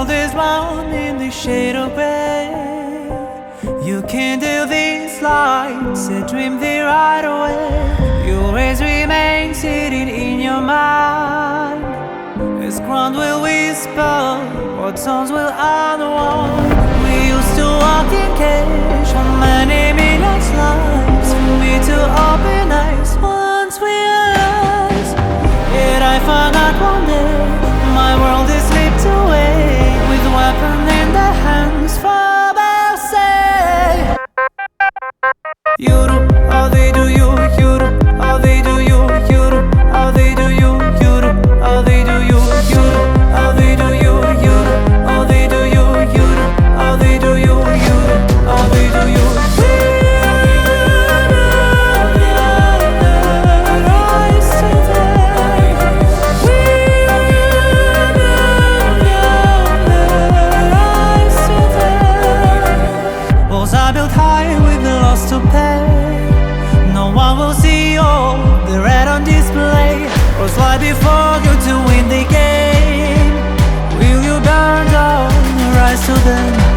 world is round in the shade of gray. You kindle these lights and dream the right away. You always remain sitting in your mind. As ground will whisper, or tones will unwind. We used to walk in cage for many minutes lives. For me to open eyes once we realized. Yet I forgot one day my world is slipped away. With weapon in their hands for mercy. You do, how they do you, you do, how they do you, you do, how they do you, you do, how they do you, you do, how they do you, you do, how they do you, you do, how they do you, you do, how they do you. I built high with the loss to pay. No one will see all the red on display. Or slide before you to win the game. Will you burn down or rise to them?